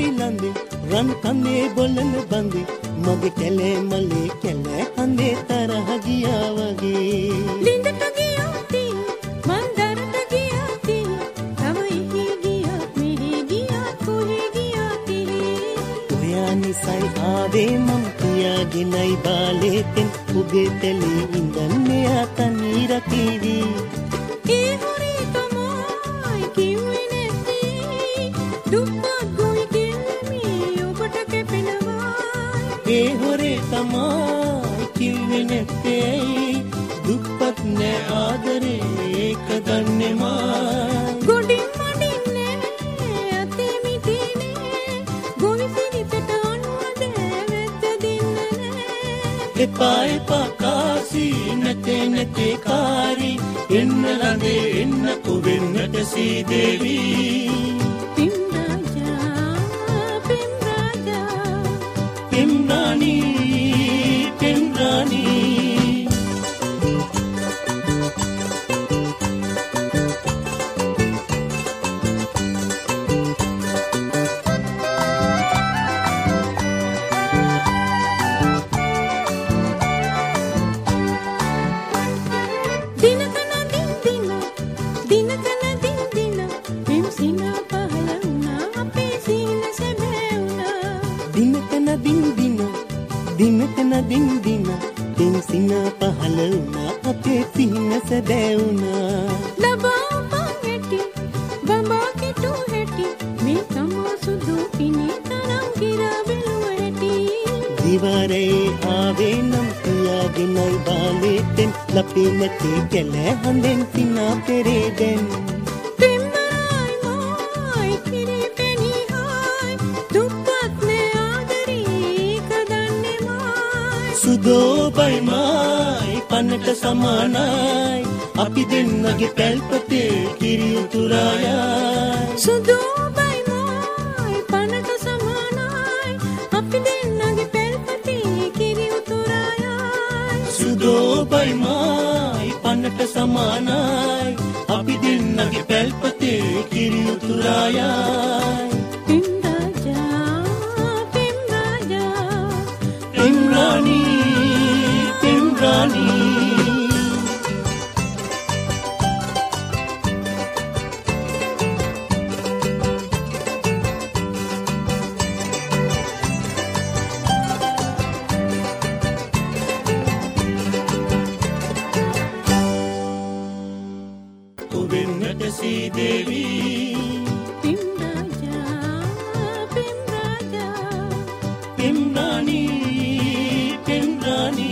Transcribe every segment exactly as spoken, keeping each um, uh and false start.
මල්ලි ලඳේ රන් කඳේ බොලන බඳේ මගේ කැලේ මල්ලේ කැලේ හඳේ තරහ ගියා වගේ ලිඳට ගියාති මන්දරට ගියාති තව ඉහි ගියා මෙහි ගියා කොහෙ ගියාති ඔයා නිසයි ආවේ මං කියාගෙනයි බාලේතෙන් උගේ තැලේ ඉඳන්නේ අතනී රකීවි ඒ හොරේ තමයි කිව්වේ නැත්තේ දුප්පත් ගොවි කෙල්ලමේ ඔබට කැපෙනවා ඒ හොරේ තමයි කිව්වේ නැත්තේ දුප්පත් නෑ ආදරේ ඒක දන්නේ මා ගොඩින් මඩින්නේ අතේ මිටිනේ ගොවි සිරිතට අනුවද වැද්ද දෙන්නේ එපා එපා කාසි නැතේ නැතේ කාරි එන්න ළඟේ එන්න කොවෙන්නට සීදේවි පිම් රාජා පිම් රාජා පිම් රාණි පිම් රාණි දිනකන දින් දින දින් සින පහළ වුණා අපේ සිහින සැබෑ වුණා ලබා පංගටි බඹා කිටු හැටි මේ තමා සුදු ඉනේ තරම් ගිරා බැලුව හැටි දිවාරේ ආවේ නම් කියාගෙනයි බාලේතෙන් ලපේ නැතේ කැලෑ හඳෙන් සිනා පෙරේදෙන් පිම්බරයි මයි කිරි පෙනි හායි දුප්පත් නේ ආදරේ කදන්නේ මයි සුදෝබයි මයි පන්නට සමානයි අපි දෙන්නගේ පැල්පතේ කිරි උතුරායයි සුදෝබයි මයි පන්නට සමානයි අපි දෙන්නගේ පැල්පතේ කිරි උතුරායයි සුදෝබයි මයි පන්නට සමානයි අපි දෙන්නගේ පැල්පතේ කිරි උතුරායයි පිම් රාජා පිම් රාජා පිම් රාණි පිම් රාණි කොවෙන්නට සීදේවි පිම් රාජා පිම් රාජා පිම් රාණි පිම් රාණි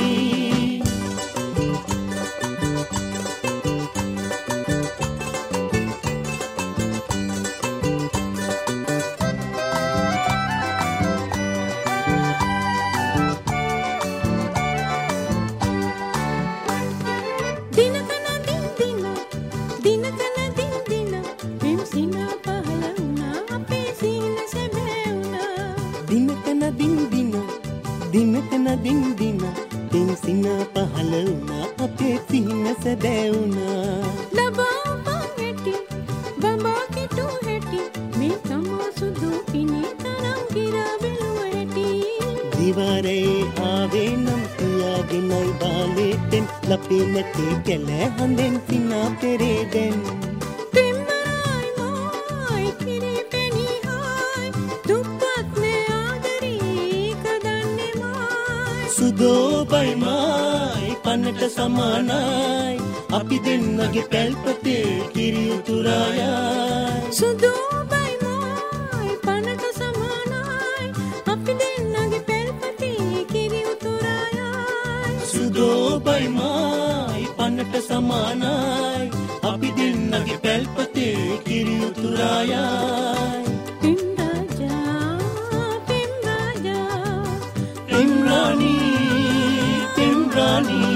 දිනකන දින් දින දිනකන දින් දින පිම් සිනා පහළ වුණා අපේ සිහින සැබෑ වුණා දිනකන දින් දින දිනකන දින් දින දින් සින පහළ වුණා අපේ සිහින සැබෑ වුණා ලබා පංගටි බඹා කිටු හැටි මේ තමා සුදු ඉනේ තරම් ගිරා බැලුව හැටි දිවාරේ ආවේ නම් කියාගෙනයි බාලේතෙන් ලපේ නැතේ කැලෑ හඳෙන් සිනා පෙරේදෙන් පිම්බරයි මයි කිරි පෙනි හායි දුප්පත් නේ ආදරේ කදන්නේ මයි සුදෝබයි මයි පන්නට සමානයි අපි දෙන්නගේ පැල්පතේ කිරි උතුරායයි සුදෝබයි මයි පනට සමානයි අපි දෙන්නගේ පැල්පතේ කිරි උතුරායයි සුදෝබයි මයි පන්නට සමානයි අපි දෙන්නගේ පැල්පතේ කිරි උතුරායයි පිම් රාජා පිම් රාජා පිම් රාණි පිම් රාණි